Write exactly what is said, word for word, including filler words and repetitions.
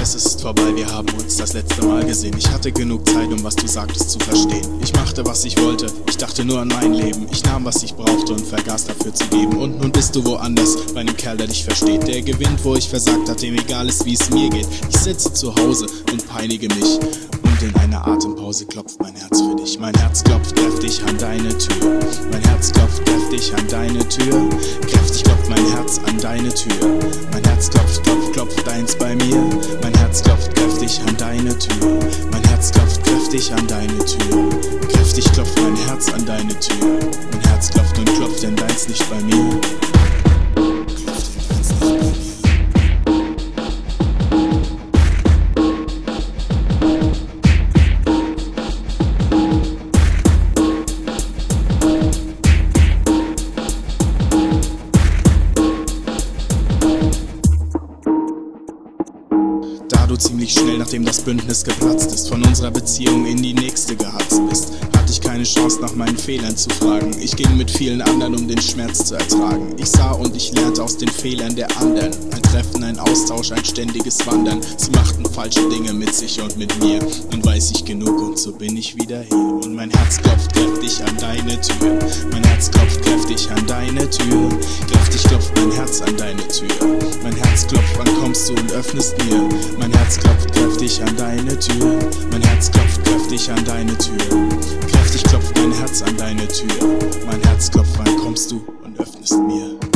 weiß, es ist vorbei, wir haben uns das letzte Mal gesehen. Ich hatte genug Zeit, um was du sagtest zu verstehen. Ich machte, was ich wollte, ich dachte nur an mein Leben. Ich nahm, was ich brauchte und vergaß dafür zu geben. Und nun bist du woanders, bei einem Kerl, der dich versteht. Der gewinnt, wo ich versagt hatte, dem egal ist, wie es mir geht. Ich sitze zu Hause und peinige mich. Und in einer Atempause klopft mein Herz für dich. Mein Herz klopft kräftig an deine Tür. Mein Herz klopft kräftig an deine Tür. Kräftig klopft mein Herz an deine Tür. Mein Herz klopft, klopft, klopft eins bei mir. Mein Herz klopft kräftig an deine Tür. Mein Herz klopft kräftig an deine Tür. Kräftig klopft mein Herz an deine Tür. Mein Herz klopft und klopft, denn deins nicht bei mir. Da du ziemlich schnell, nachdem das Bündnis geplatzt ist, von unserer Beziehung in die nächste gehatzt bist, hatte ich keine Chance, nach meinen Fehlern zu fragen. Ich ging mit vielen anderen, um den Schmerz zu ertragen. Ich sah und ich lernte aus den Fehlern der anderen. Ein Treffen, ein Austausch, ein ständiges Wandern. Sie machten falsche Dinge mit sich und mit mir. Nun weiß ich genug und so bin ich wieder hier. Und mein Herz klopft kräftig an deine Tür. Mein Herz klopft kräftig an deine Tür. Kräftig klopft mein Herz an deine Tür. Mein Herz klopft, wann kommst du und öffnest mir? Mein Herz klopft kräftig an deine Tür. Mein Herz klopft kräftig an deine Tür. Kräftig klopft mein Herz an deine Tür. Mein Herz klopft, wann kommst du und öffnest mir?